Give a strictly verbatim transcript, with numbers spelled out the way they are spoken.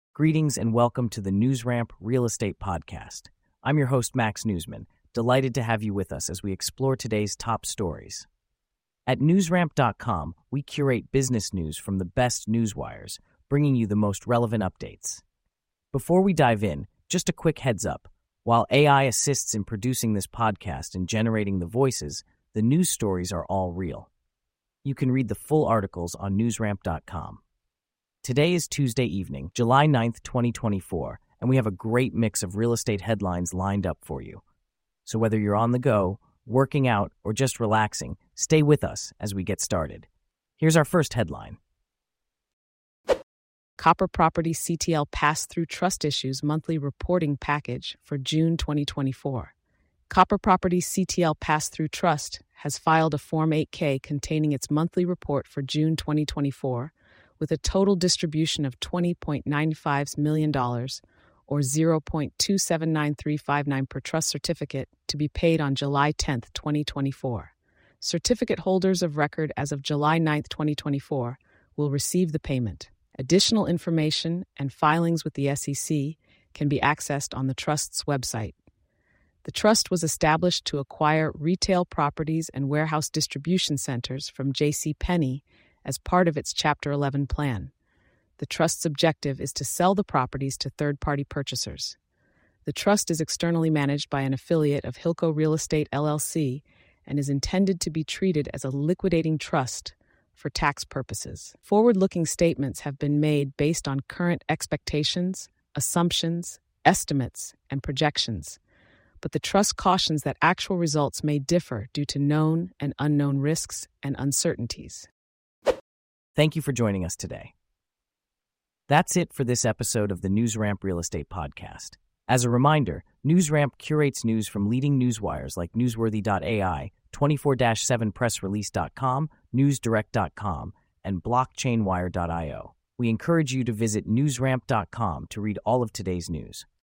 Greetings and welcome to the NewsRamp Real Estate Podcast. I'm your host, Max Newsman, delighted to have you with us as we explore today's top stories. At newsramp dot com, we curate business news from the best newswires, bringing you the most relevant updates. Before we dive in, just a quick heads up. While A I assists in producing this podcast and generating the voices, the news stories are all real. You can read the full articles on newsramp dot com. Today is Tuesday evening, July ninth, twenty twenty-four, and we have a great mix of real estate headlines lined up for you. So whether you're on the go, working out, or just relaxing, stay with us as we get started. Here's our first headline. Copper Properties C T L Pass-Through Trust Issues Monthly Reporting Package for June twenty twenty-four. Copper Properties C T L Pass-Through Trust has filed a Form eight K containing its monthly report for June twenty twenty-four, with a total distribution of twenty point nine five million dollars, or zero point two seven nine three five nine per trust certificate, to be paid on July tenth, twenty twenty-four. Certificate holders of record as of July ninth, twenty twenty-four will receive the payment. Additional information and filings with the S E C can be accessed on the Trust's website. The Trust was established to acquire retail properties and warehouse distribution centers from J C Penney as part of its Chapter eleven plan. The Trust's objective is to sell the properties to third-party purchasers. The Trust is externally managed by an affiliate of Hilco Real Estate L L C and is intended to be treated as a liquidating trust for tax purposes. Forward-looking statements have been made based on current expectations, assumptions, estimates, and projections, but the Trust cautions that actual results may differ due to known and unknown risks and uncertainties. Thank you for joining us today. That's it for this episode of the NewsRamp Real Estate Podcast. As a reminder, NewsRamp curates news from leading newswires like newsworthy dot A I, twenty-four seven press release dot com, newsdirect dot com, and blockchain wire dot io. We encourage you to visit newsramp dot com to read all of today's news.